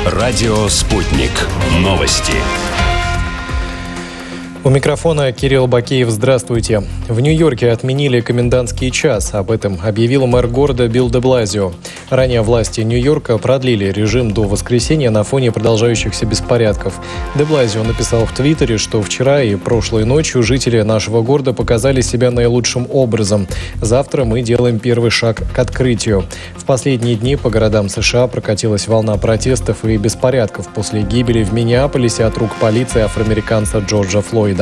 Радио «Спутник». Новости. У микрофона Кирилл Бакеев. Здравствуйте. В Нью-Йорке отменили комендантский час. Об этом объявил мэр города Билл де Блазио. Ранее власти Нью-Йорка продлили режим до воскресенья на фоне продолжающихся беспорядков. Де Блазио написал в Твиттере, что вчера и прошлой ночью жители нашего города показали себя наилучшим образом. Завтра мы делаем первый шаг к открытию. В последние дни по городам США прокатилась волна протестов и беспорядков после гибели в Миннеаполисе от рук полиции афроамериканца Джорджа Флойда.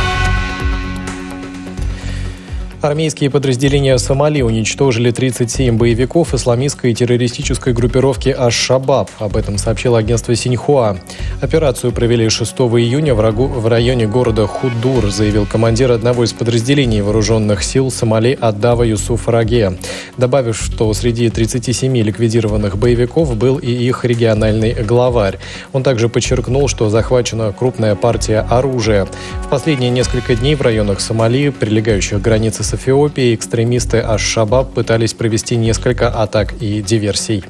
Армейские подразделения Сомали уничтожили 37 боевиков исламистской террористической группировки Аш-Шабаб. Об этом сообщило агентство Синьхуа. Операцию провели 6 июня в районе города Худур, заявил командир одного из подразделений вооруженных сил Сомали Аддава Юсуф Раге, добавив, что среди 37 ликвидированных боевиков был и их региональный главарь. Он также подчеркнул, что захвачена крупная партия оружия. В последние несколько дней в районах Сомали, прилегающих к границе с Эфиопией, экстремисты Аш-Шабаб пытались провести несколько атак и диверсий.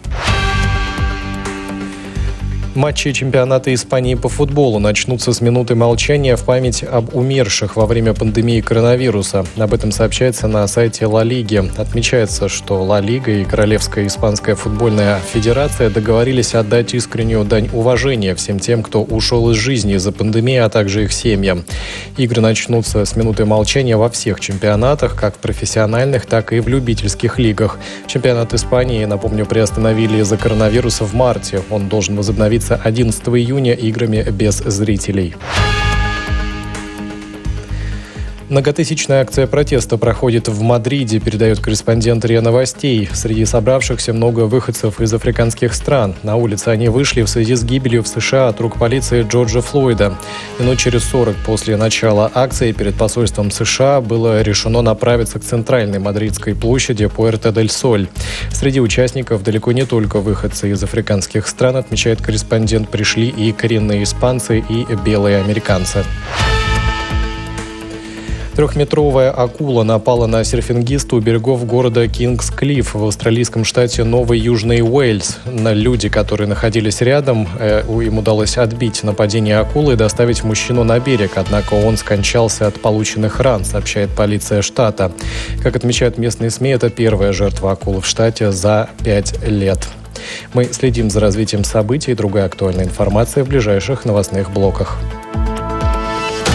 Матчи чемпионата Испании по футболу начнутся с минуты молчания в память об умерших во время пандемии коронавируса. Об этом сообщается на сайте Ла Лиги. Отмечается, что Ла Лига и Королевская испанская футбольная федерация договорились отдать искреннюю дань уважения всем тем, кто ушел из жизни из-за пандемии, а также их семьям. Игры начнутся с минуты молчания во всех чемпионатах, как профессиональных, так и в любительских лигах. Чемпионат Испании, напомню, приостановили из-за коронавируса в марте. Он должен возобновиться 11 июня играми без зрителей. Многотысячная акция протеста проходит в Мадриде, передает корреспондент РИА Новостей. Среди собравшихся много выходцев из африканских стран. На улицы они вышли в связи с гибелью в США от рук полиции Джорджа Флойда. Минут через 40 после начала акции перед посольством США было решено направиться к центральной мадридской площади Пуэрто-дель-Соль. Среди участников далеко не только выходцы из африканских стран, отмечает корреспондент, пришли и коренные испанцы, и белые американцы. Трехметровая акула напала на серфингиста у берегов города Кингс-Клифф в австралийском штате Новый Южный Уэльс. Люди, которые находились рядом, им удалось отбить нападение акулы и доставить мужчину на берег, однако он скончался от полученных ран, сообщает полиция штата. Как отмечают местные СМИ, это первая жертва акулы в штате за 5 лет. Мы следим за развитием событий и другой актуальной информации в ближайших новостных блоках.